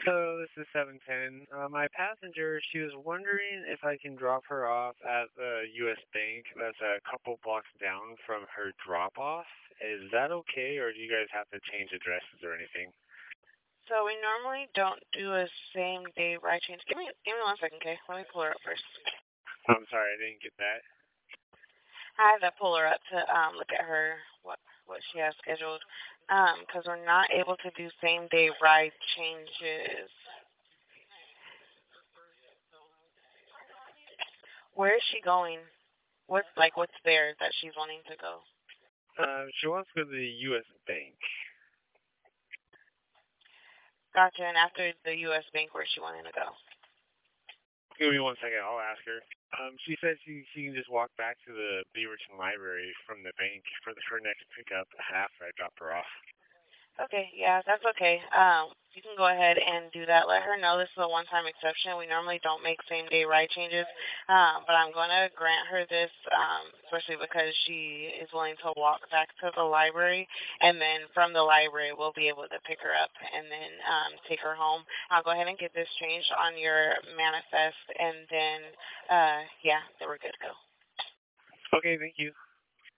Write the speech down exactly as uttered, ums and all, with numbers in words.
So this is seven ten. Uh, my passenger, she was wondering if I can drop her off at the U S Bank that's a couple blocks down from her drop-off. Is that okay, or do you guys have to change addresses or anything? So we normally don't do a same day ride change. Give me give me one second, okay? Let me pull her up first. I'm sorry, I didn't get that. I have to pull her up to um look at her what what she has scheduled. Um, because we're not able to do same day ride changes. Where is she going? What's like what's there that she's wanting to go? Uh, she wants to go to the U S Bank. Gotcha. And after the U S Bank, where's she wanting to go? Give me one second, I'll ask her. Um, she said she she can just walk back to the Beaverton Library from the bank for the, her next pickup after I drop her off. Okay, yeah, that's okay. Um, you can go ahead and do that. Let her know this is a one-time exception. We normally don't make same-day ride changes, um, but I'm going to grant her this, um, especially because she is willing to walk back to the library, and then from the library we'll be able to pick her up and then um, take her home. I'll go ahead and get this changed on your manifest, and then, uh, yeah, then we're good to go. Okay, thank you.